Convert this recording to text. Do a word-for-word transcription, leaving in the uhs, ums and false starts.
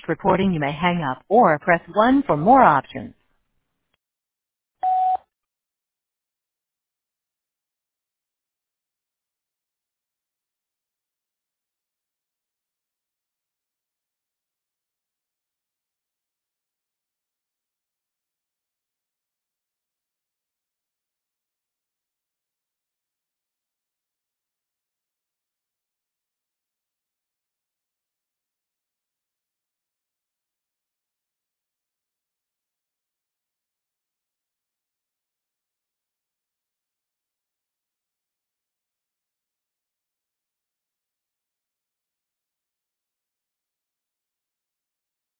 recording, you may hang up or press one for more options.